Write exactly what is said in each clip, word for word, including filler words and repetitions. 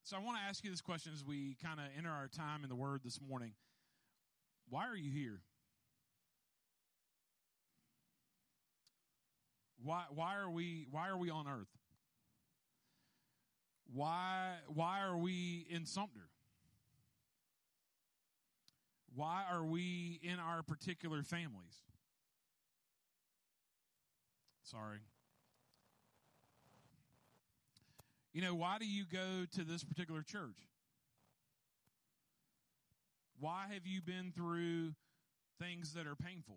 So I want to ask you this question as we kind of enter our time in the Word this morning. Why are you here? Why why are we why are we on earth? Why why are we in Sumter? Why are we in our particular families? Sorry. You know, why do you go to this particular church? Why have you been through things that are painful?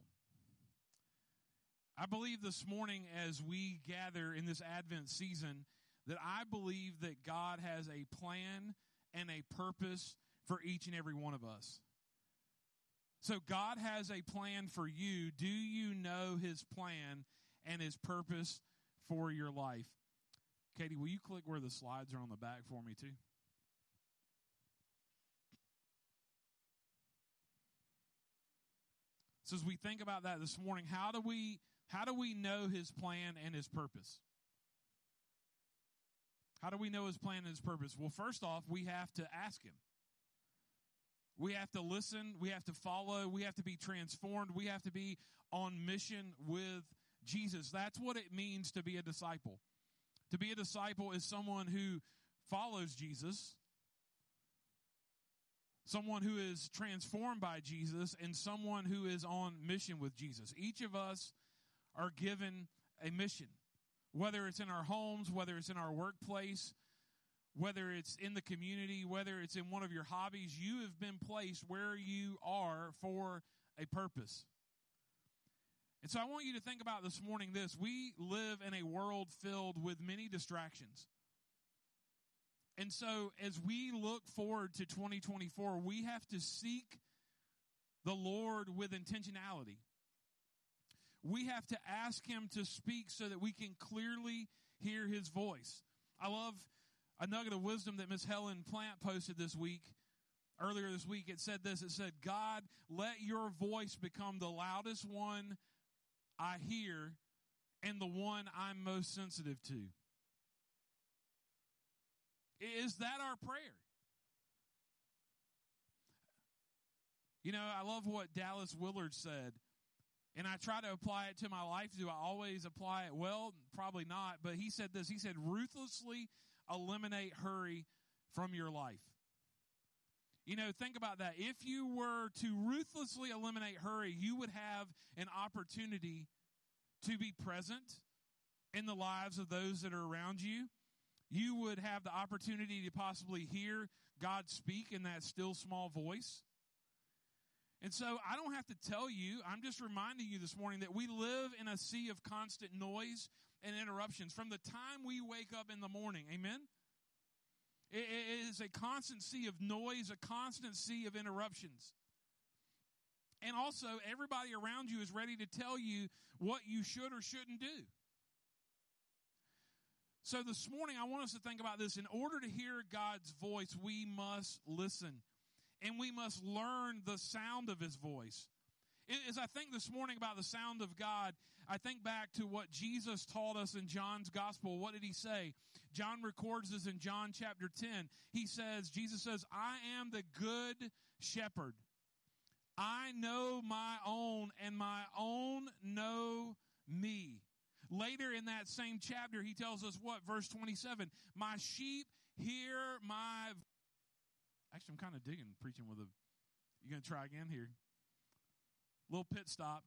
I believe this morning as we gather in this Advent season that I believe that God has a plan and a purpose for each and every one of us. So God has a plan for you. Do you know his plan and his purpose for your life? Katie, will you click where the slides are on the back for me too? So as we think about that this morning, how do we how do we know his plan and his purpose? How do we know his plan and his purpose? Well, first off, we have to ask him. We have to listen. We have to follow. We have to be transformed. We have to be on mission with Jesus. That's what it means to be a disciple. To be a disciple is someone who follows Jesus, someone who is transformed by Jesus, and someone who is on mission with Jesus. Each of us are given a mission, whether it's in our homes, whether it's in our workplace, whether it's in the community, whether it's in one of your hobbies. You have been placed where you are for a purpose. And so I want you to think about this morning this. We live in a world filled with many distractions. And so as we look forward to twenty twenty-four, we have to seek the Lord with intentionality. We have to ask him to speak so that we can clearly hear his voice. I love a nugget of wisdom that Miss Helen Plant posted this week. Earlier this week, it said this. It said, God, let your voice become the loudest one I hear and the one I'm most sensitive to. Is that our prayer? You know, I love what Dallas Willard said, and I try to apply it to my life. Do I always apply it well? Probably not, but he said this. He said, ruthlessly eliminate hurry from your life. You know, think about that. If you were to ruthlessly eliminate hurry, you would have an opportunity to be present in the lives of those that are around you. You would have the opportunity to possibly hear God speak in that still small voice. And so I don't have to tell you, I'm just reminding you this morning that we live in a sea of constant noise and interruptions from the time we wake up in the morning. Amen? It is a constant sea of noise, a constant sea of interruptions. And also, everybody around you is ready to tell you what you should or shouldn't do. So this morning, I want us to think about this. In order to hear God's voice, we must listen. And we must learn the sound of his voice. As I think this morning about the sound of God, I think back to what Jesus taught us in John's gospel. What did he say? John records this in John chapter ten. He says, Jesus says, I am the good shepherd. I know my own, and my own know me. Later in that same chapter, he tells us what? Verse twenty-seven, my sheep hear my voice. Actually, I'm kind of digging preaching with a, you going to try again here? Little pit stop.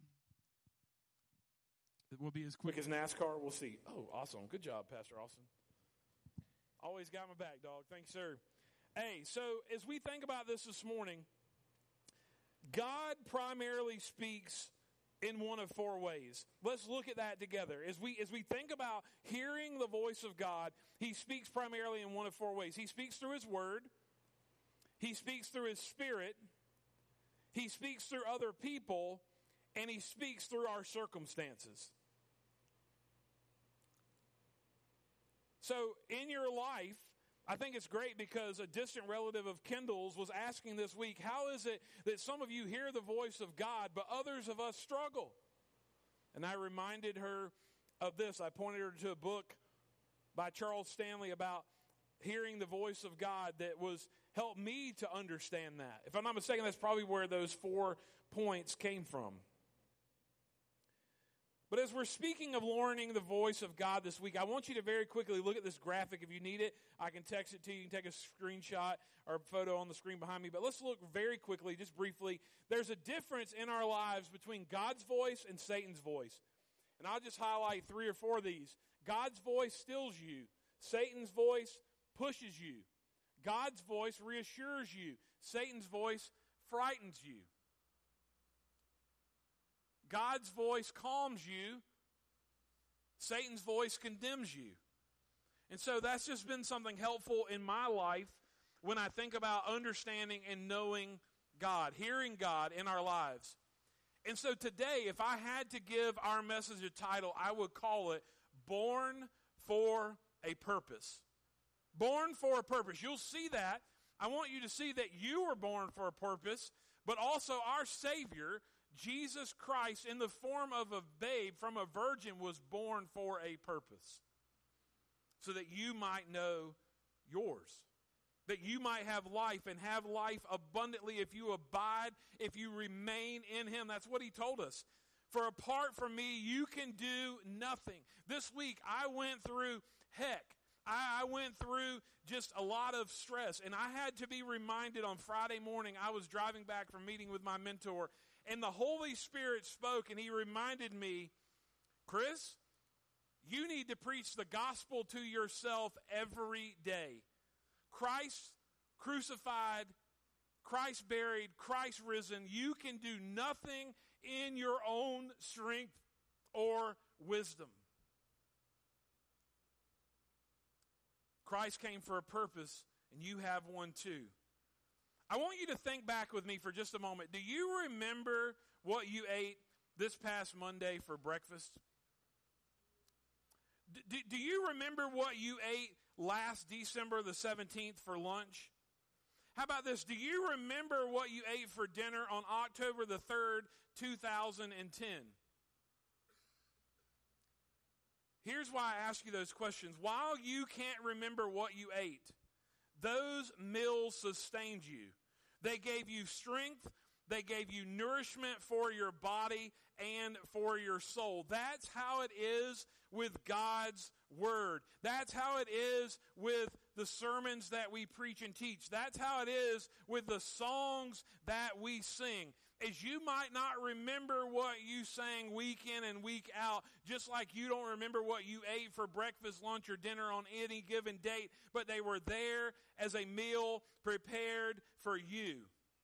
It will be as quick as NASCAR. We'll see. Oh, awesome. Good job, Pastor Austin. Always got my back, dog. Thanks, sir. Hey, so as we think about this this morning, God primarily speaks in one of four ways. Let's look at that together. As we as we think about hearing the voice of God, he speaks primarily in one of four ways. He speaks through his word. He speaks through his spirit. He speaks through other people. And he speaks through our circumstances. So in your life, I think it's great because a distant relative of Kendall's was asking this week, how is it that some of you hear the voice of God, but others of us struggle? And I reminded her of this. I pointed her to a book by Charles Stanley about hearing the voice of God that was helped me to understand that. If I'm not mistaken, that's probably where those four points came from. But as we're speaking of learning the voice of God this week, I want you to very quickly look at this graphic. If you need it, I can text it to you. You can take a screenshot or a photo on the screen behind me. But let's look very quickly, just briefly. There's a difference in our lives between God's voice and Satan's voice. And I'll just highlight three or four of these. God's voice stills you. Satan's voice pushes you. God's voice reassures you. Satan's voice frightens you. God's voice calms you. Satan's voice condemns you. And so that's just been something helpful in my life when I think about understanding and knowing God, hearing God in our lives. And so today, if I had to give our message a title, I would call it Born for a Purpose. Born for a purpose. You'll see that. I want you to see that you were born for a purpose, but also our Savior, Jesus Christ, in the form of a babe from a virgin, was born for a purpose. So that you might know yours. That you might have life and have life abundantly if you abide, if you remain in Him. That's what He told us. For apart from me, you can do nothing. This week, I went through heck. I, I went through just a lot of stress. And I had to be reminded on Friday morning, I was driving back from meeting with my mentor, and the Holy Spirit spoke, and He reminded me, Chris, you need to preach the gospel to yourself every day. Christ crucified, Christ buried, Christ risen. You can do nothing in your own strength or wisdom. Christ came for a purpose, and you have one too. I want you to think back with me for just a moment. Do you remember what you ate this past Monday for breakfast? Do, do you remember what you ate last December the seventeenth for lunch? How about this? Do you remember what you ate for dinner on October the third, two thousand ten? Here's why I ask you those questions. While you can't remember what you ate, those meals sustained you. They gave you strength. They gave you nourishment for your body and for your soul. That's how it is with God's Word. That's how it is with the sermons that we preach and teach. That's how it is with the songs that we sing. As you might not remember what you sang week in and week out, just like you don't remember what you ate for breakfast, lunch, or dinner on any given date, but they were there as a meal prepared for you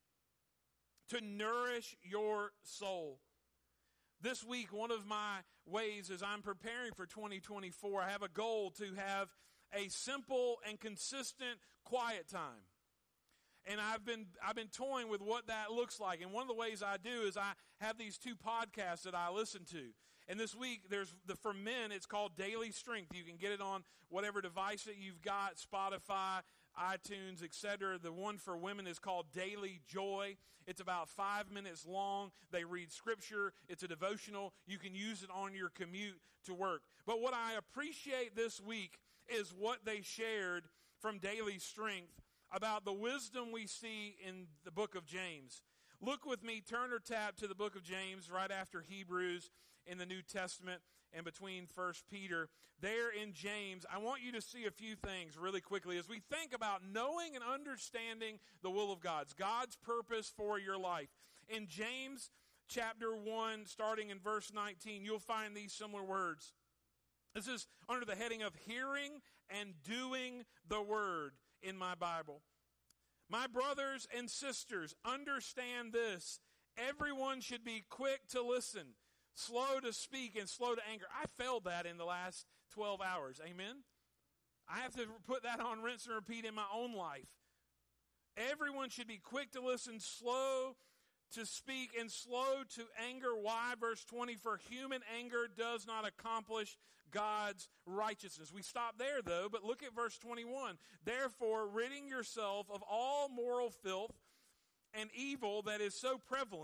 to nourish your soul. This week, one of my ways as I'm preparing for twenty twenty-four, I have a goal to have a simple and consistent quiet time. And I've been I've been toying with what that looks like. And one of the ways I do is I have these two podcasts that I listen to. And this week, there's the for men, it's called Daily Strength. You can get it on whatever device that you've got, Spotify, iTunes, et cetera. The one for women is called Daily Joy. It's about five minutes long. They read scripture. It's a devotional. You can use it on your commute to work. But what I appreciate this week is what they shared from Daily Strength about the wisdom we see in the book of James. Look with me, turn or tap to the book of James right after Hebrews in the New Testament and between First Peter. There in James, I want you to see a few things really quickly as we think about knowing and understanding the will of God, God's purpose for your life. In James chapter one, starting in verse nineteen, you'll find these similar words. This is under the heading of hearing and doing the word in my Bible. My brothers and sisters, understand this. Everyone should be quick to listen, slow to speak, and slow to anger. I failed that in the last twelve hours. Amen? I have to put that on rinse and repeat in my own life. Everyone should be quick to listen, slow to speak, and slow to anger. Why? Verse twenty, for human anger does not accomplish God's righteousness. We stop there, though, but look at verse twenty-one. Therefore, ridding yourself of all moral filth and evil that is so prevalent,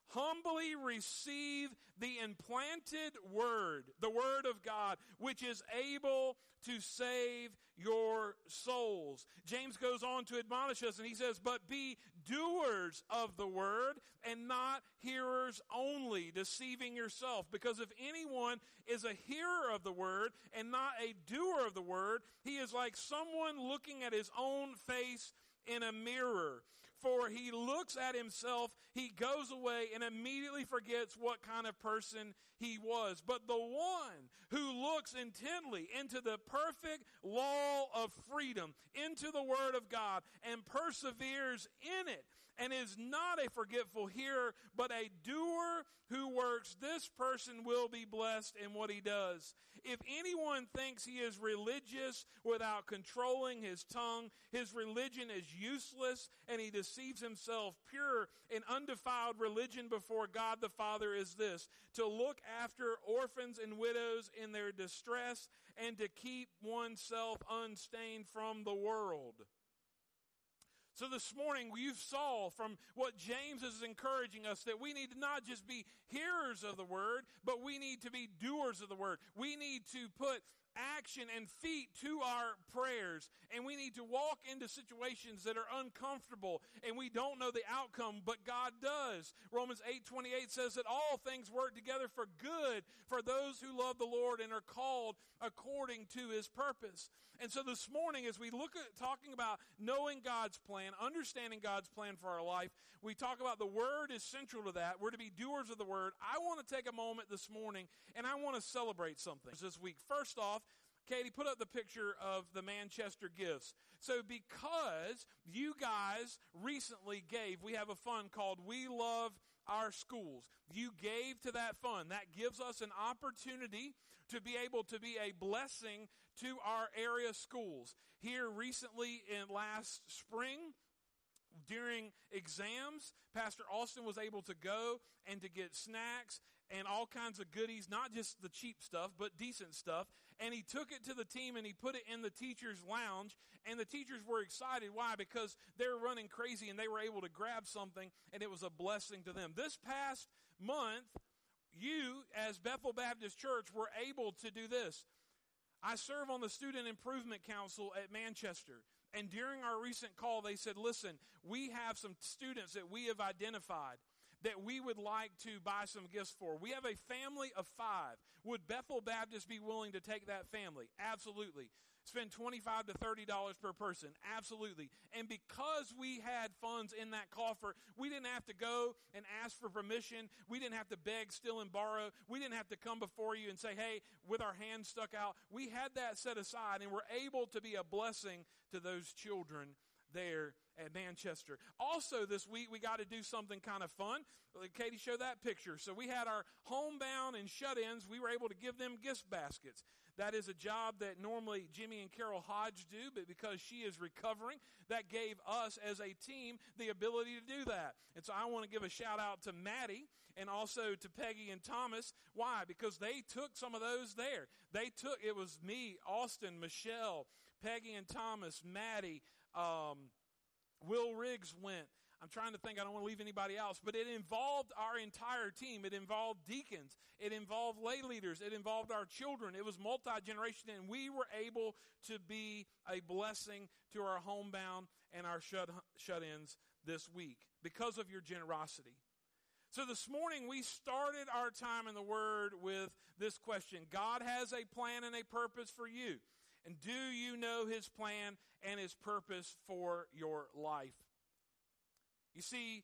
humbly receive the implanted word, the word of God, which is able to save your souls. James goes on to admonish us, and he says, but be doers of the word and not hearers only, deceiving yourself. Because if anyone is a hearer of the word and not a doer of the word, he is like someone looking at his own face in a mirror. For he looks at himself, he goes away and immediately forgets what kind of person he was. But the one who looks intently into the perfect law of freedom, into the word of God, and perseveres in it, and is not a forgetful hearer, but a doer who works, this person will be blessed in what he does. If anyone thinks he is religious without controlling his tongue, his religion is useless, and he deceives himself. Pure and undefiled religion before God the Father is this: to look after orphans and widows in their distress, and to keep oneself unstained from the world. So this morning, you saw from what James is encouraging us that we need to not just be hearers of the word, but we need to be doers of the word. We need to put action and feet to our prayers, and we need to walk into situations that are uncomfortable and we don't know the outcome, but God does. Romans eight twenty-eight says that all things work together for good for those who love the Lord and are called according to his purpose. And so this morning, as we look at talking about knowing God's plan, understanding God's plan for our life, we talk about the word is central to that. We're to be doers of the word. I want to take a moment this morning and I want to celebrate something this week. First off, Katie, put up the picture of the Manchester gifts. So because you guys recently gave, we have a fund called We Love Our Schools. You gave to that fund. That gives us an opportunity to be able to be a blessing to our area schools. Here recently in last spring, during exams, Pastor Austin was able to go and to get snacks and all kinds of goodies, not just the cheap stuff, but decent stuff. And he took it to the team and he put it in the teacher's lounge. And the teachers were excited. Why? Because they're running crazy and they were able to grab something and it was a blessing to them. This past month, you as Bethel Baptist Church were able to do this. I serve on the Student Improvement Council at Manchester. And during our recent call, they said, listen, we have some students that we have identified that we would like to buy some gifts for. We have a family of five. Would Bethel Baptist be willing to take that family? Absolutely. Spend twenty-five to thirty dollars per person. Absolutely. And because we had funds in that coffer, we didn't have to go and ask for permission. We didn't have to beg, steal, and borrow. We didn't have to come before you and say, hey, with our hands stuck out. We had that set aside and were able to be a blessing to those children there at Manchester. Also this week, we got to do something kind of fun. Katie, show that picture. So we had our homebound and shut-ins. We were able to give them gift baskets. That is a job that normally Jimmy and Carol Hodge do, but because she is recovering, that gave us as a team the ability to do that. And so I want to give a shout out to Maddie and also to Peggy and Thomas. Why? Because they took some of those there. They took, it was me, Austin, Michelle, Peggy and Thomas, Maddie, um, Will Riggs went. I'm trying to think, I don't want to leave anybody else, but it involved our entire team. It involved deacons. It involved lay leaders. It involved our children. It was multi-generation, and we were able to be a blessing to our homebound and our shut, shut-ins this week because of your generosity. So this morning, we started our time in the Word with this question. God has a plan and a purpose for you. And do you know his plan and his purpose for your life? You see,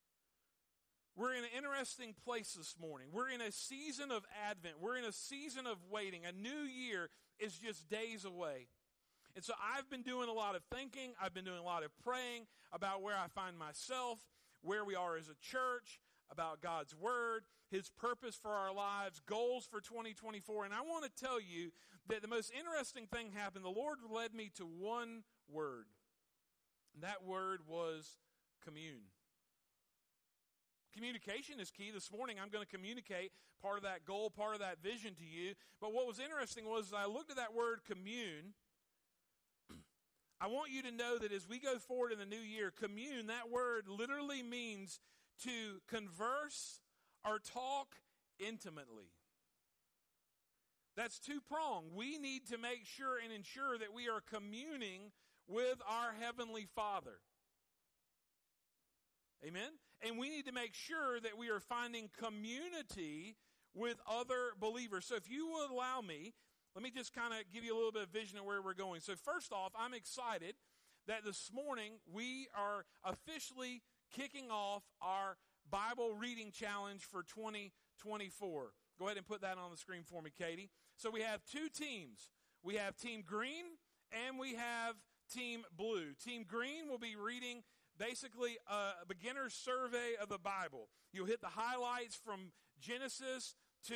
we're in an interesting place this morning. We're in a season of Advent. We're in a season of waiting. A new year is just days away. And so I've been doing a lot of thinking. I've been doing a lot of praying about where I find myself, where we are as a church, about God's Word, his purpose for our lives, goals for twenty twenty-four. And I want to tell you that the most interesting thing happened. The Lord led me to one word. And that word was commune. Communication is key. This morning I'm going to communicate part of that goal, part of that vision to you. But what was interesting was as I looked at that word commune, I want you to know that as we go forward in the new year, commune, that word literally means to converse or talk intimately. That's two-pronged. We need to make sure and ensure that we are communing with our Heavenly Father. Amen? And we need to make sure that we are finding community with other believers. So if you would allow me, let me just kind of give you a little bit of vision of where we're going. So first off, I'm excited that this morning we are officially kicking off our Bible reading challenge for twenty twenty-four. Go ahead and put that on the screen for me, Katie. So we have two teams. We have Team Green and we have Team Blue. Team Green will be reading basically a beginner's survey of the Bible. You'll hit the highlights from Genesis to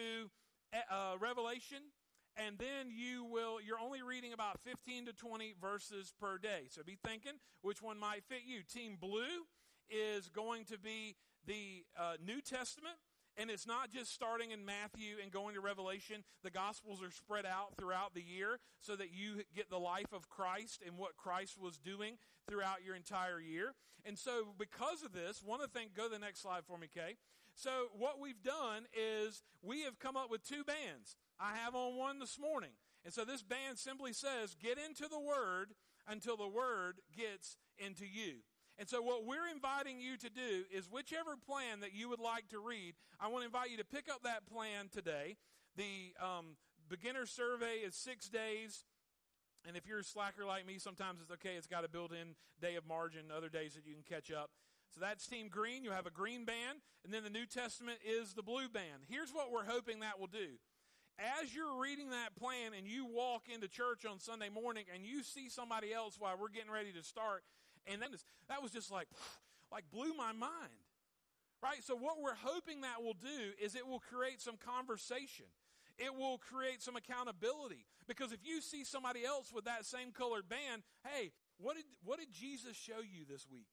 uh, Revelation, and then you will, you're only reading about fifteen to twenty verses per day. So be thinking which one might fit you. Team Blue is going to be the uh, New Testament. And it's not just starting in Matthew and going to Revelation. The Gospels are spread out throughout the year so that you get the life of Christ and what Christ was doing throughout your entire year. And so because of this, one of the things, go to the next slide for me, Kay. So what we've done is we have come up with two bands. I have on one this morning. And so this band simply says, get into the Word until the Word gets into you. And so what we're inviting you to do is whichever plan that you would like to read, I want to invite you to pick up that plan today. The um, beginner survey is six days. And if you're a slacker like me, sometimes it's okay. It's got a built-in day of margin, other days that you can catch up. So that's Team Green. You have a green band. And then the New Testament is the blue band. Here's what we're hoping that will do. As you're reading that plan and you walk into church on Sunday morning and you see somebody else while we're getting ready to start, and then that was just like, like blew my mind, right? So what we're hoping that will do is it will create some conversation. It will create some accountability. Because if you see somebody else with that same colored band, hey, what did, what did Jesus show you this week?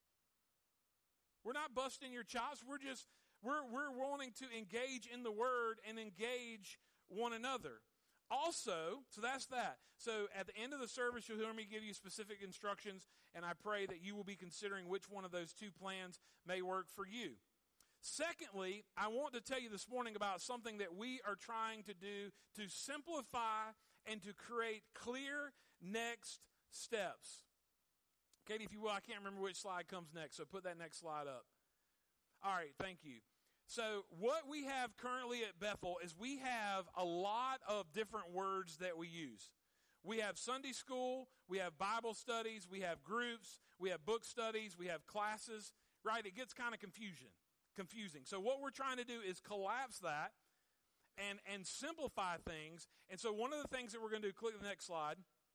We're not busting your chops. We're just, we're, we're wanting to engage in the Word and engage one another. Also, so that's that. So at the end of the service, you'll hear me give you specific instructions, and I pray that you will be considering which one of those two plans may work for you. Secondly, I want to tell you this morning about something that we are trying to do to simplify and to create clear next steps. Katie, if you will, I can't remember which slide comes next, so put that next slide up. All right, thank you. So what we have currently at Bethel is we have a lot of different words that we use. We have Sunday school, we have Bible studies, we have groups, we have book studies, we have classes, right? It gets kind of confusion, confusing. So what we're trying to do is collapse that and, and simplify things. And so one of the things that we're going to do, click the next slide,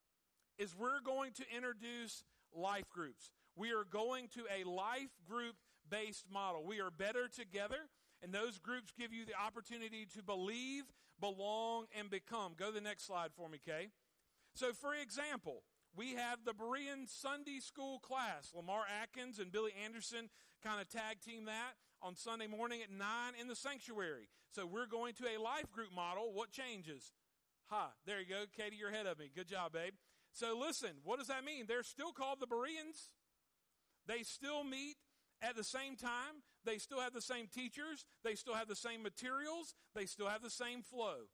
is we're going to introduce life groups. We are going to a life group-based model. We are better together. And those groups give you the opportunity to believe, belong, and become. Go to the next slide for me, Kay. So, for example, we have the Berean Sunday School class. Lamar Atkins and Billy Anderson kind of tag team that on Sunday morning at nine in the sanctuary. So we're going to a life group model. What changes? Ha, there you go. Katie, you're ahead of me. Good job, babe. So listen, what does that mean? They're still called the Bereans. They still meet at the same time. They still have the same teachers. They still have the same materials. They still have the same flow.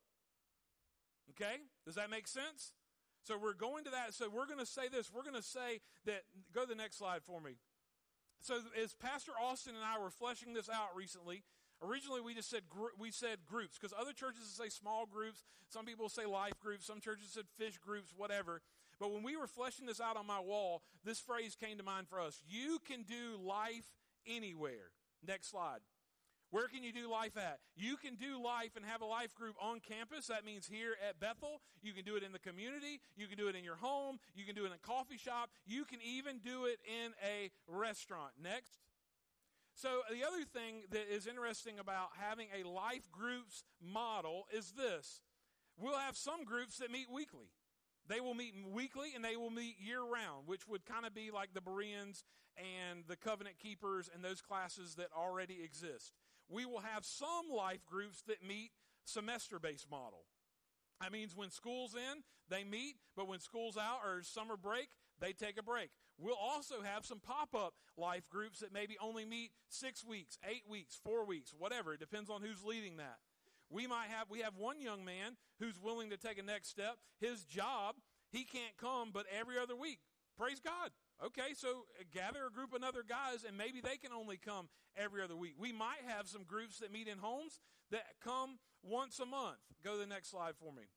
Okay? Does that make sense? So we're going to that. So we're going to say this. We're going to say that, go to the next slide for me. So as Pastor Austin and I were fleshing this out recently, originally we just said we said groups, because other churches say small groups. Some people say life groups. Some churches said fish groups, whatever. But when we were fleshing this out on my wall, this phrase came to mind for us. You can do life anywhere. Next slide. Where can you do life at? You can do life and have a life group on campus. That means here at Bethel. You can do it in the community. You can do it in your home. You can do it in a coffee shop. You can even do it in a restaurant. Next. So the other thing that is interesting about having a life groups model is this. We'll have some groups that meet weekly. They will meet weekly and they will meet year-round, which would kind of be like the Bereans and the Covenant Keepers and those classes that already exist. We will have some life groups that meet semester-based model. That means when school's in, they meet, but when school's out or summer break, they take a break. We'll also have some pop-up life groups that maybe only meet six weeks, eight weeks, four weeks, whatever. It depends on who's leading that. We might have, we have one young man who's willing to take a next step. His job, he can't come but every other week. Praise God. Okay, so gather a group of other guys, and maybe they can only come every other week. We might have some groups that meet in homes that come once a month. Go to the next slide for me.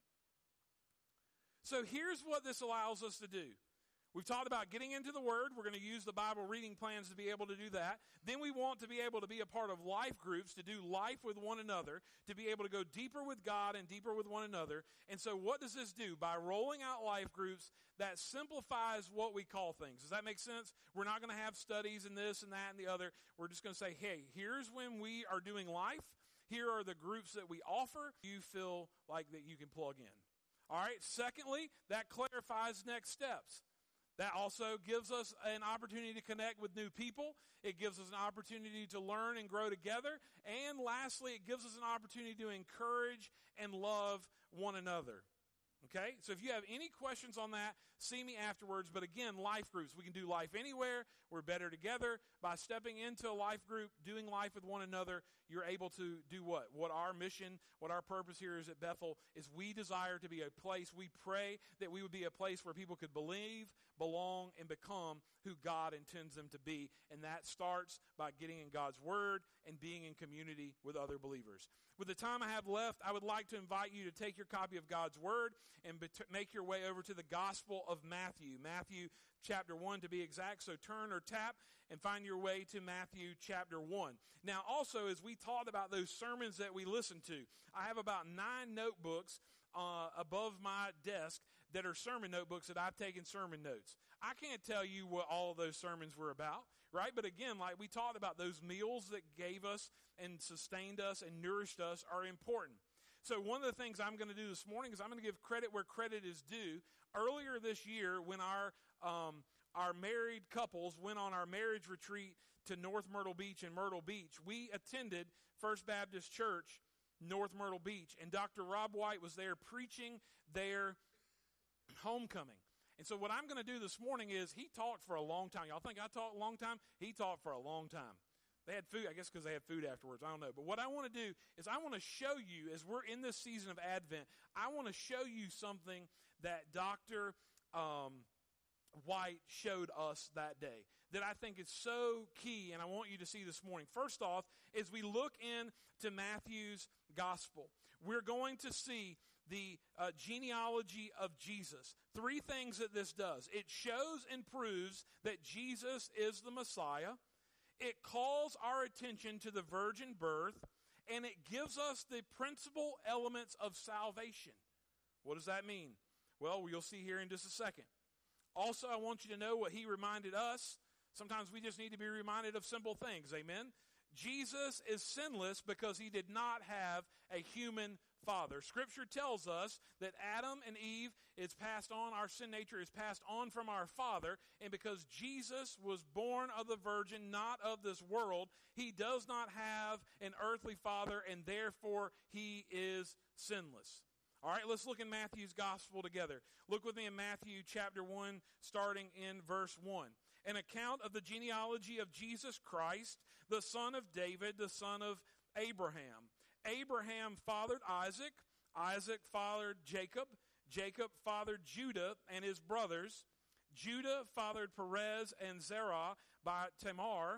So here's what this allows us to do. We've talked about getting into the Word. We're going to use the Bible reading plans to be able to do that. Then we want to be able to be a part of life groups, to do life with one another, to be able to go deeper with God and deeper with one another. And so what does this do? By rolling out life groups, that simplifies what we call things. Does that make sense? We're not going to have studies and this and that and the other. We're just going to say, hey, here's when we are doing life. Here are the groups that we offer. You feel like that you can plug in. All right. Secondly, that clarifies next steps. That also gives us an opportunity to connect with new people. It gives us an opportunity to learn and grow together. And lastly, it gives us an opportunity to encourage and love one another. Okay? So if you have any questions on that, see me afterwards. But again, life groups. We can do life anywhere. We're better together. By stepping into a life group, doing life with one another, you're able to do what? What our mission, what our purpose here is at Bethel is we desire to be a place. We pray that we would be a place where people could believe, belong, and become who God intends them to be. And that starts by getting in God's Word and being in community with other believers. With the time I have left, I would like to invite you to take your copy of God's Word and bet- make your way over to the Gospel of Matthew. Matthew chapter one to be exact. So turn or tap and find your way to Matthew chapter one. Now also, as we taught about those sermons that we listened to, I have about nine notebooks uh, above my desk that are sermon notebooks that I've taken sermon notes. I can't tell you what all of those sermons were about, right? But again, like we talked about, those meals that gave us and sustained us and nourished us are important. So one of the things I'm going to do this morning is I'm going to give credit where credit is due. Earlier this year, when our um, our married couples went on our marriage retreat to North Myrtle Beach and Myrtle Beach, we attended First Baptist Church, North Myrtle Beach, and Doctor Rob White was there preaching their homecoming. And so what I'm going to do this morning is he talked for a long time. Y'all think I talked a long time? He talked for a long time. They had food, I guess because they had food afterwards. I don't know. But what I want to do is I want to show you, as we're in this season of Advent, I want to show you something that Doctor Um, White showed us that day that I think is so key, and I want you to see this morning. First off, as we look into Matthew's gospel, we're going to see the uh, genealogy of Jesus. Three things that this does. It shows and proves that Jesus is the Messiah. It calls our attention to the virgin birth, and it gives us the principal elements of salvation. What does that mean? Well, you'll see here in just a second. Also, I want you to know what he reminded us. Sometimes we just need to be reminded of simple things. Amen? Jesus is sinless because he did not have a human father. Scripture tells us that Adam and Eve is passed on, our sin nature is passed on from our father, and because Jesus was born of the virgin, not of this world, he does not have an earthly father, and therefore he is sinless. All right, let's look in Matthew's gospel together. Look with me in Matthew chapter one, starting in verse one. An account of the genealogy of Jesus Christ, the son of David, the son of Abraham. Abraham fathered Isaac. Isaac fathered Jacob. Jacob fathered Judah and his brothers. Judah fathered Perez and Zerah by Tamar.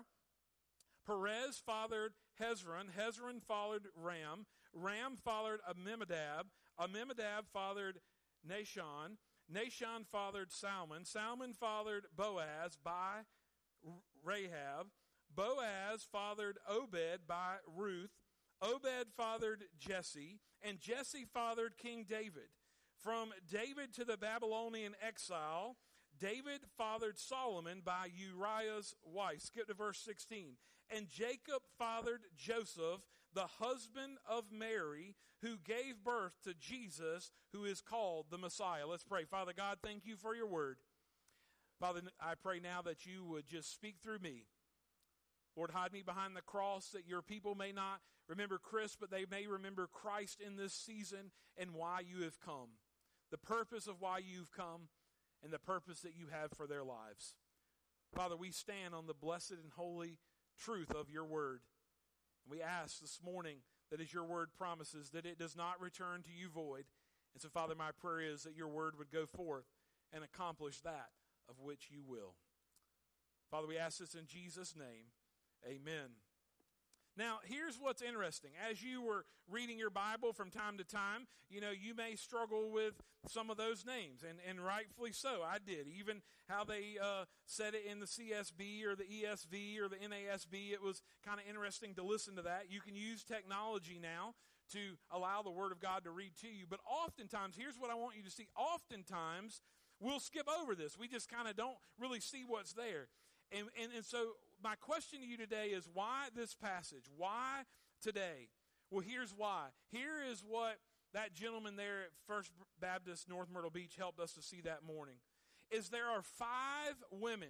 Perez fathered Hezron. Hezron fathered Ram. Ram fathered Amminadab. Amminadab fathered Nahshon. Nahshon fathered Salmon. Salmon fathered Boaz by Rahab. Boaz fathered Obed by Ruth. Obed fathered Jesse, and Jesse fathered King David. From David to the Babylonian exile, David fathered Solomon by Uriah's wife. Skip to verse sixteen. And Jacob fathered Joseph, the husband of Mary, who gave birth to Jesus, who is called the Messiah. Let's pray. Father God, thank you for your word. Father, I pray now that you would just speak through me. Lord, hide me behind the cross that your people may not remember Chris, but they may remember Christ in this season and why you have come. The purpose of why you've come and the purpose that you have for their lives. Father, we stand on the blessed and holy truth of your word. We ask this morning that as your word promises, that it does not return to you void. And so, Father, my prayer is that your word would go forth and accomplish that of which you will. Father, we ask this in Jesus' name. Amen. Now, here's what's interesting. As you were reading your Bible from time to time, you know, you may struggle with some of those names, and, and rightfully so. I did. Even how they uh, said it in the C S B or the E S V or the N A S B, it was kind of interesting to listen to that. You can use technology now to allow the Word of God to read to you. But oftentimes, here's what I want you to see. Oftentimes, we'll skip over this. We just kind of don't really see what's there. And, and, and so my question to you today is, why this passage? Why today? Well, here's why. Here is what that gentleman there at First Baptist North Myrtle Beach helped us to see that morning. Is there are five women,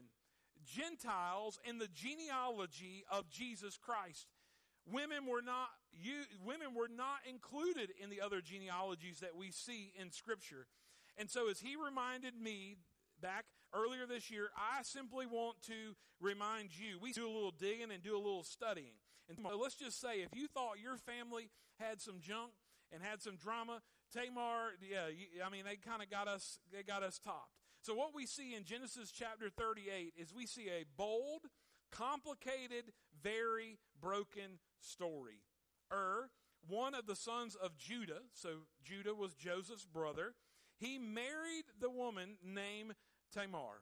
Gentiles, in the genealogy of Jesus Christ. Women were not you, women were not included in the other genealogies that we see in Scripture. And so as he reminded me back earlier this year, I simply want to remind you, we do a little digging and do a little studying. And so let's just say, if you thought your family had some junk and had some drama, Tamar, yeah, I mean, they kind of got us, they got us topped. So what we see in Genesis chapter thirty-eight is we see a bold, complicated, very broken story. Er, one of the sons of Judah, so Judah was Joseph's brother, he married the woman named Tamar.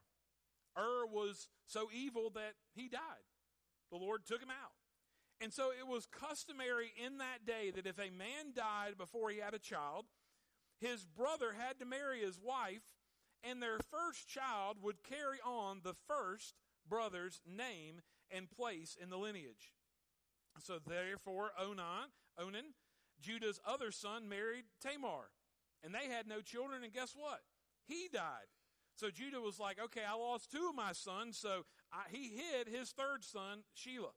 Er was so evil that he died. The Lord took him out. And so it was customary in that day that if a man died before he had a child, his brother had to marry his wife, and their first child would carry on the first brother's name and place in the lineage. So therefore, Onan, Onan, Judah's other son, married Tamar. And they had no children, and guess what? He died. So Judah was like, okay, I lost two of my sons, so I, he hid his third son, Shelah.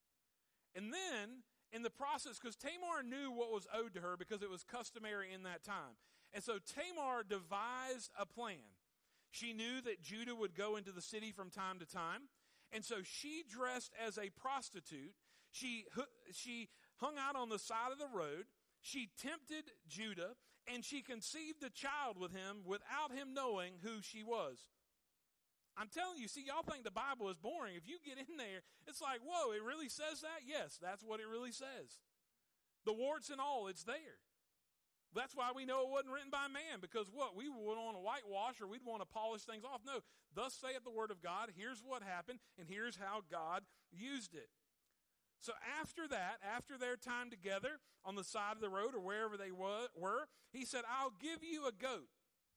And then, in the process, because Tamar knew what was owed to her because it was customary in that time. And so Tamar devised a plan. She knew that Judah would go into the city from time to time. And so she dressed as a prostitute. She, she hung out on the side of the road. She tempted Judah, and she conceived a child with him without him knowing who she was. I'm telling you, see, y'all think the Bible is boring. If you get in there, it's like, whoa, it really says that? Yes, that's what it really says. The warts and all, it's there. That's why we know it wasn't written by man, because what? We would want to whitewash or we'd want to polish things off. No, thus saith the word of God. Here's what happened, and here's how God used it. So after that, after their time together on the side of the road or wherever they were, he said, I'll give you a goat.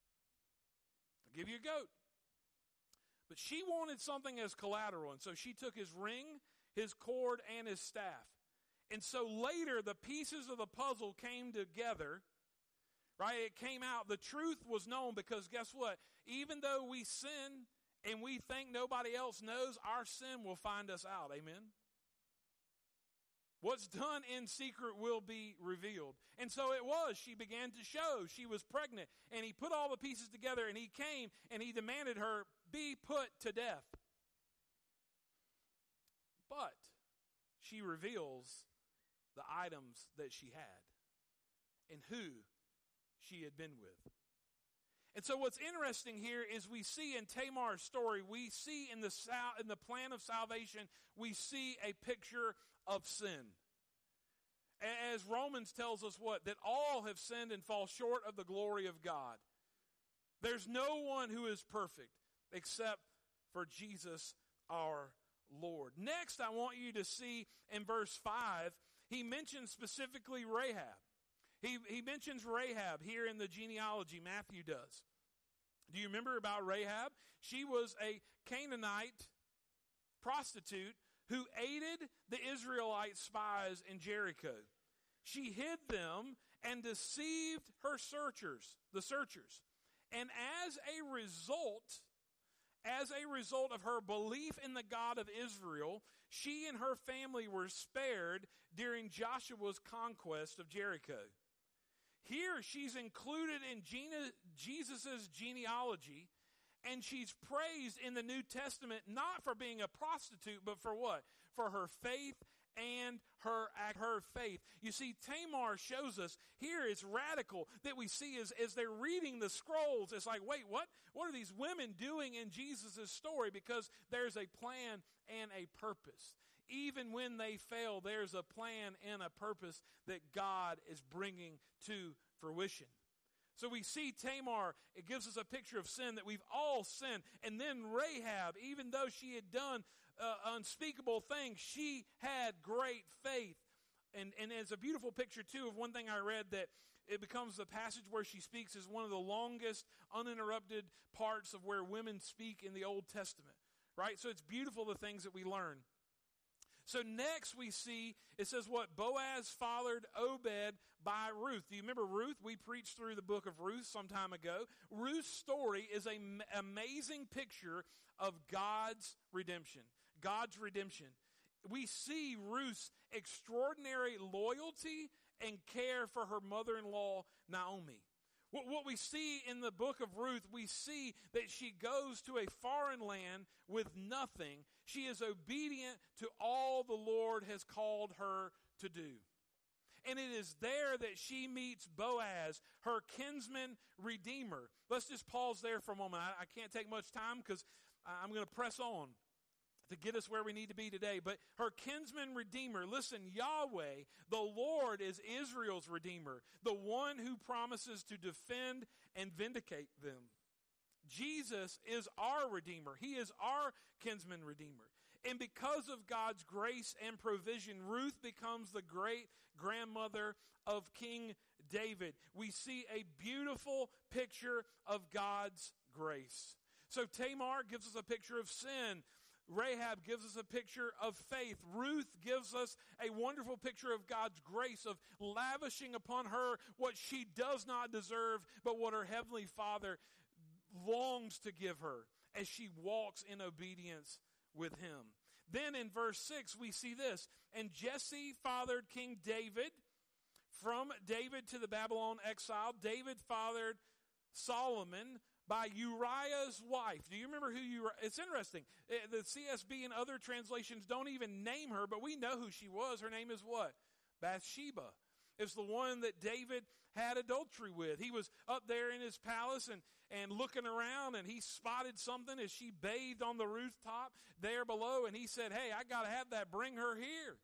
I'll give you a goat. But she wanted something as collateral, and so she took his ring, his cord, and his staff. And so later, the pieces of the puzzle came together, right? It came out. The truth was known because guess what? Even though we sin and we think nobody else knows, our sin will find us out. Amen? What's done in secret will be revealed. And so it was. She began to show. She was pregnant. And he put all the pieces together, and he came, and he demanded her be put to death. But she reveals the items that she had and who she had been with. And so what's interesting here is we see in Tamar's story, we see in the sal- in the plan of salvation, we see a picture of sin. As Romans tells us what? That all have sinned and fall short of the glory of God. There's no one who is perfect except for Jesus our Lord. Next, I want you to see in verse five, he mentions specifically Rahab. He, he mentions Rahab here in the genealogy, Matthew does. Do you remember about Rahab? She was a Canaanite prostitute who aided the Israelite spies in Jericho. She hid them and deceived her searchers, the searchers. And as a result, as a result of her belief in the God of Israel, she and her family were spared during Joshua's conquest of Jericho. Here she's included in Jesus' genealogy And she's praised in the New Testament not for being a prostitute, but for what? For her faith and her her faith. You see, Tamar shows us here it's radical that we see as, as they're reading the scrolls. It's like, wait, what? What are these women doing in Jesus' story? Because there's a plan and a purpose. Even when they fail, there's a plan and a purpose that God is bringing to fruition. So we see Tamar, it gives us a picture of sin, that we've all sinned. And then Rahab, even though she had done uh, unspeakable things, she had great faith. And, and it's a beautiful picture, too, of one thing I read, that it becomes the passage where she speaks is one of the longest uninterrupted parts of where women speak in the Old Testament. Right? So it's beautiful, the things that we learn. So next we see, it says what? Boaz fathered Obed by Ruth. Do you remember Ruth? We preached through the book of Ruth some time ago. Ruth's story is an amazing picture of God's redemption. God's redemption. We see Ruth's extraordinary loyalty and care for her mother-in-law, Naomi. What we see in the book of Ruth, we see that she goes to a foreign land with nothing. She is obedient to all the Lord has called her to do. And it is there that she meets Boaz, her kinsman redeemer. Let's just pause there for a moment. I, I can't take much time because I'm going to press on to get us where we need to be today. But her kinsman redeemer, listen, Yahweh, the Lord, is Israel's redeemer, the one who promises to defend and vindicate them. Jesus is our redeemer. He is our kinsman redeemer. And because of God's grace and provision, Ruth becomes the great grandmother of King David. We see a beautiful picture of God's grace. So Tamar gives us a picture of sin. Rahab gives us a picture of faith. Ruth gives us a wonderful picture of God's grace, of lavishing upon her what she does not deserve, but what her heavenly Father longs to give her as she walks in obedience with him. Then in verse six, we see this. And Jesse fathered King David. From David to the Babylon exile, David fathered Solomon by Uriah's wife. Do you remember who Uriah? It's interesting. The C S B and other translations don't even name her, but we know who she was. Her name is what? Bathsheba. It's the one that David had adultery with. He was up there in his palace and, and looking around, and he spotted something as she bathed on the rooftop there below, and he said, hey, I got to have that. Bring her here.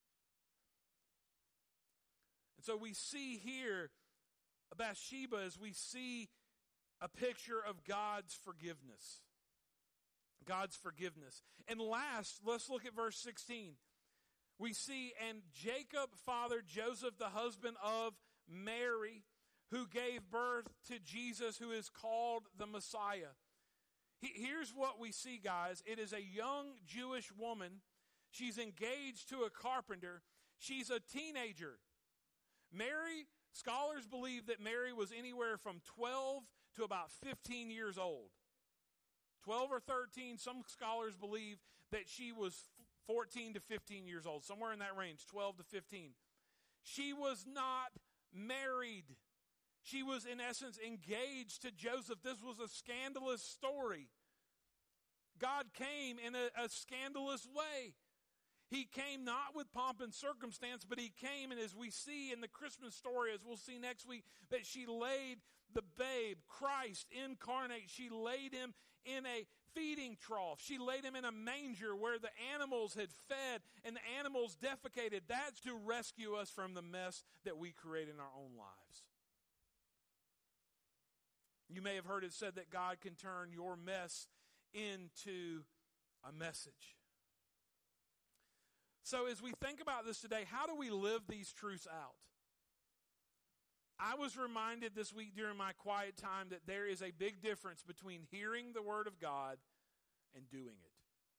And so we see here Bathsheba as we see a picture of God's forgiveness. God's forgiveness. And last, let's look at verse sixteen. We see, and Jacob fathered Joseph, the husband of Mary, who gave birth to Jesus, who is called the Messiah. He, here's what we see, guys. It is a young Jewish woman. She's engaged to a carpenter. She's a teenager. Mary, scholars believe that Mary was anywhere from twelve to about fifteen years old. twelve or thirteen, some scholars believe that she was fourteen to fifteen years old, somewhere in that range, twelve to fifteen. She was not married. She was, in essence, engaged to Joseph. This was a scandalous story. God came in a, a scandalous way. He came not with pomp and circumstance, but he came, and as we see in the Christmas story, as we'll see next week, that she laid the babe, Christ incarnate, she laid him in a feeding trough. She laid him in a manger where the animals had fed and the animals defecated. That's to rescue us from the mess that we create in our own lives. You may have heard it said that God can turn your mess into a message. So as we think about this today, how do we live these truths out? I was reminded this week during my quiet time that there is a big difference between hearing the Word of God and doing it.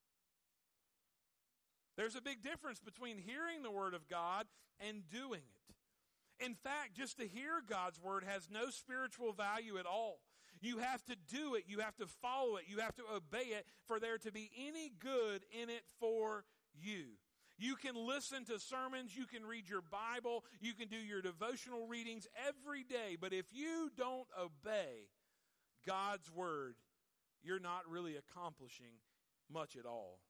There's a big difference between hearing the Word of God and doing it. In fact, just to hear God's Word has no spiritual value at all. You have to do it. You have to follow it. You have to obey it for there to be any good in it for you. You can listen to sermons, you can read your Bible, you can do your devotional readings every day, but if you don't obey God's word, you're not really accomplishing much at all.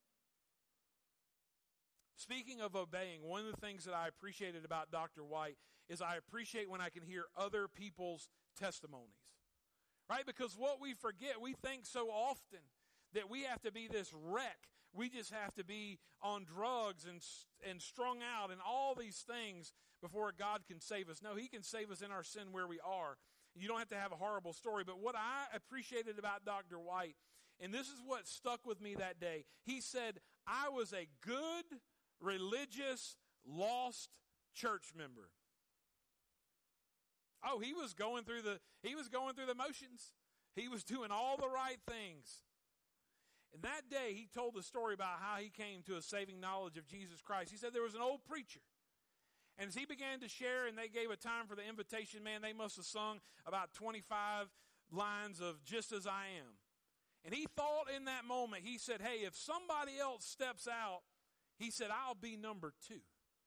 Speaking of obeying, one of the things that I appreciated about Doctor White is I appreciate when I can hear other people's testimonies. Right? Because what we forget, we think so often that we have to be this wreck. We just have to be on drugs and and strung out and all these things before God can save us. No, He can save us in our sin where we are. You don't have to have a horrible story. But what I appreciated about Doctor White, and this is what stuck with me that day, he said, I was a good, religious, lost church member. Oh, he was going through the he was going through the motions. He was doing all the right things. And that day he told the story about how he came to a saving knowledge of Jesus Christ. He said there was an old preacher. And as he began to share and they gave a time for the invitation, man, they must have sung about twenty-five lines of Just As I Am. And he thought in that moment, he said, hey, if somebody else steps out, he said, I'll be number two.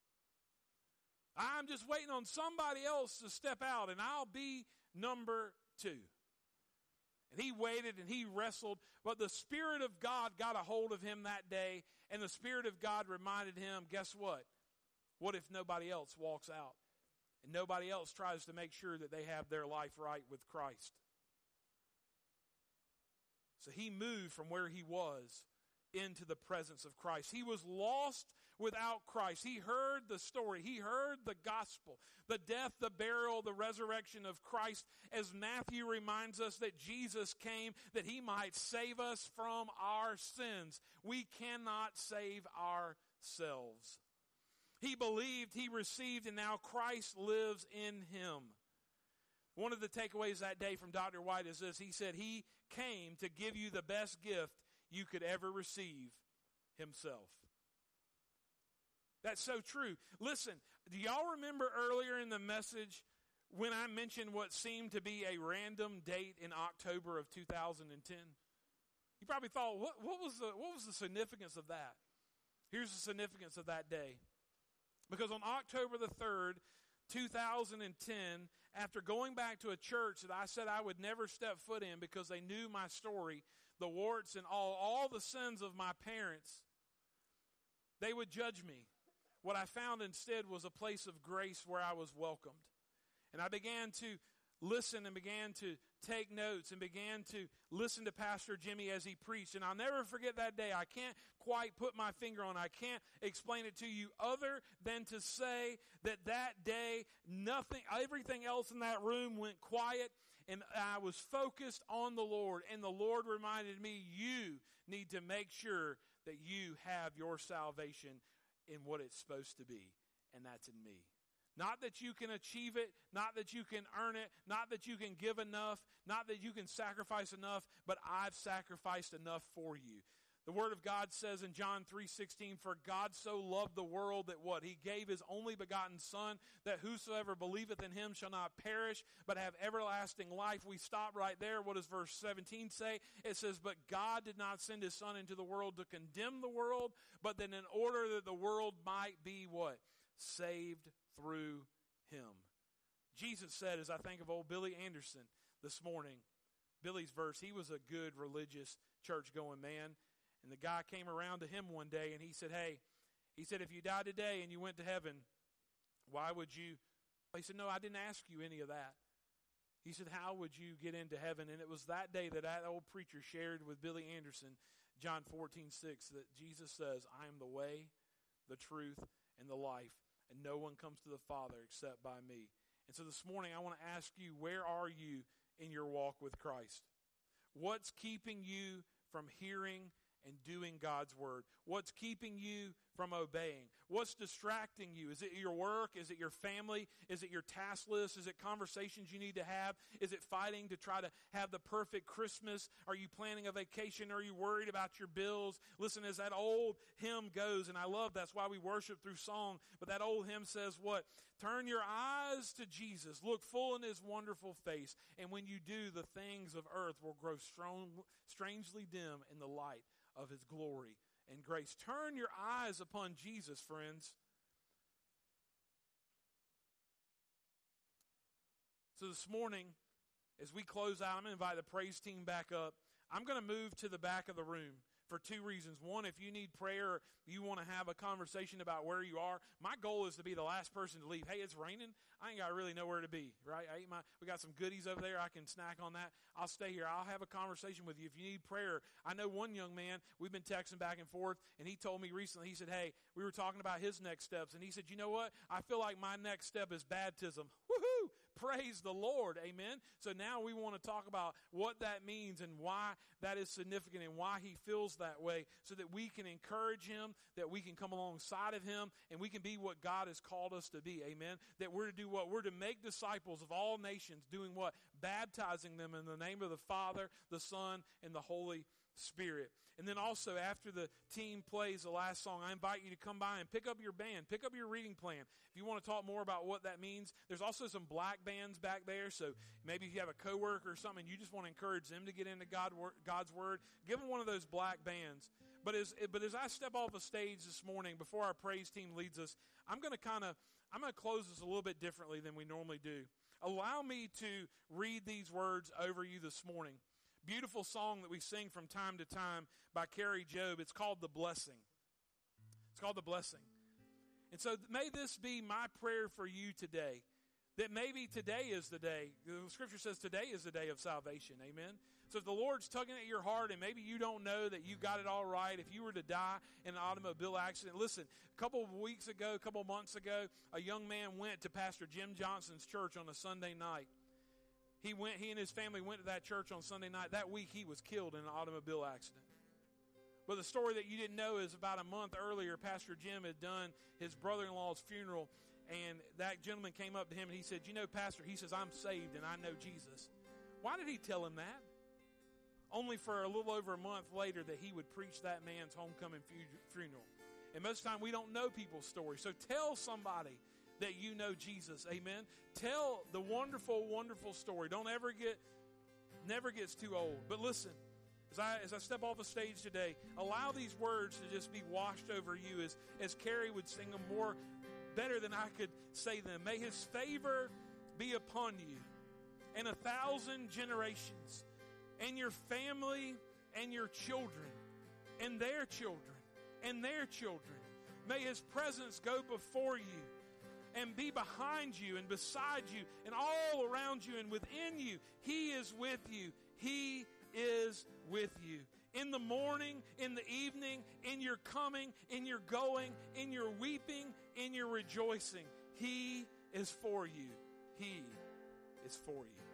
I'm just waiting on somebody else to step out, and I'll be number two. And he waited and he wrestled, but the Spirit of God got a hold of him that day, and the Spirit of God reminded him, guess what? What if nobody else walks out and nobody else tries to make sure that they have their life right with Christ? So he moved from where he was into the presence of Christ. He was lost without Christ. He heard the story. He heard the gospel, the death, the burial, the resurrection of Christ, as Matthew reminds us that Jesus came that he might save us from our sins. We cannot save ourselves. He believed, he received, and now Christ lives in him. One of the takeaways that day from Doctor White is this. He said he came to give you the best gift you could ever receive, himself. That's so true. Listen, do y'all remember earlier in the message when I mentioned what seemed to be a random date in October of two thousand ten? You probably thought, what, what was the, what was the significance of that? Here's the significance of that day. Because on October the third, two thousand ten, after going back to a church that I said I would never step foot in because they knew my story, the warts and all, all the sins of my parents, they would judge me. What I found instead was a place of grace where I was welcomed. And I began to listen and began to take notes and began to listen to Pastor Jimmy as he preached. And I'll never forget that day. I can't quite put my finger on it. I can't explain it to you other than to say that that day, nothing, everything else in that room went quiet. And I was focused on the Lord. And the Lord reminded me, you need to make sure that you have your salvation in what it's supposed to be. And that's in me. Not that you can achieve it, not that you can earn it, not that you can give enough, not that you can sacrifice enough, but I've sacrificed enough for you. The Word of God says in John three sixteen, for God so loved the world that what? He gave His only begotten Son, that whosoever believeth in Him shall not perish, but have everlasting life. We stop right there. What does verse seventeen say? It says, but God did not send His Son into the world to condemn the world, but that in order that the world might be what? Saved through Him. Jesus said, as I think of old Billy Anderson this morning, Billy's verse, he was a good religious church-going man. And the guy came around to him one day and he said, hey, he said, if you died today and you went to heaven, why would you? He said, no, I didn't ask you any of that. He said, how would you get into heaven? And it was that day that that old preacher shared with Billy Anderson, John fourteen six, that Jesus says, I am the way, the truth, and the life, and no one comes to the Father except by me. And so this morning I want to ask you, where are you in your walk with Christ? What's keeping you from hearing and doing God's word? What's keeping you from obeying? What's distracting you? Is it your work? Is it your family? Is it your task list? Is it conversations you need to have? Is it fighting to try to have the perfect Christmas? Are you planning a vacation? Are you worried about your bills? Listen, as that old hymn goes, and I love that's why we worship through song, but that old hymn says what? Turn your eyes to Jesus. Look full in His wonderful face. And when you do, the things of earth will grow strong, strangely dim in the light of His glory and grace. Turn your eyes upon Jesus, friends. So this morning, as we close out, I'm going to invite the praise team back up. I'm going to move to the back of the room for two reasons. One, if you need prayer, you want to have a conversation about where you are. My goal is to be the last person to leave. Hey, it's raining. I ain't got to really know where to be, right? I ate my, we got some goodies over there. I can snack on that. I'll stay here. I'll have a conversation with you. If you need prayer, I know one young man, we've been texting back and forth, and he told me recently, he said, hey, we were talking about his next steps, and he said, you know what? I feel like my next step is baptism. Woohoo! Praise the Lord. Amen. So now we want to talk about what that means and why that is significant and why he feels that way so that we can encourage him, that we can come alongside of him, and we can be what God has called us to be. Amen. That we're to do what? We're to make disciples of all nations, doing what? Baptizing them in the name of the Father, the Son, and the Holy Spirit. And then also after the team plays the last song, I invite you to come by and pick up your band, pick up your reading plan. If you want to talk more about what that means, there's also some black bands back there. So maybe if you have a coworker or something, you just want to encourage them to get into God, God's Word, give them one of those black bands. But as, but as I step off the stage this morning, before our praise team leads us, I'm going to kind of, I'm going to close this a little bit differently than we normally do. Allow me to read these words over you this morning. Beautiful song that we sing from time to time by Carrie Job. It's called The Blessing. It's called The Blessing. And so may this be my prayer for you today, that maybe today is the day. The Scripture says today is the day of salvation. Amen. So if the Lord's tugging at your heart and maybe you don't know that you got it all right, if you were to die in an automobile accident, listen, a couple of weeks ago, a couple of months ago, a young man went to Pastor Jim Johnson's church on a Sunday night. He went. He and his family went to that church on Sunday night. That week, he was killed in an automobile accident. But the story that you didn't know is about a month earlier, Pastor Jim had done his brother-in-law's funeral, and that gentleman came up to him and he said, you know, Pastor, he says, I'm saved and I know Jesus. Why did he tell him that? Only for a little over a month later that he would preach that man's homecoming funeral. And most of the time, we don't know people's stories. So tell somebody that you know Jesus. Amen. Tell the wonderful, wonderful story. Don't ever get, never gets too old. But listen, as I as I step off the stage today, allow these words to just be washed over you as, as Carrie would sing them more better than I could say them. May his favor be upon you and a thousand generations and your family and your children and their children and their children. May his presence go before you and be behind you and beside you and all around you and within you. He is with you. He is with you. In the morning, in the evening, in your coming, in your going, in your weeping, in your rejoicing. He is for you. He is for you.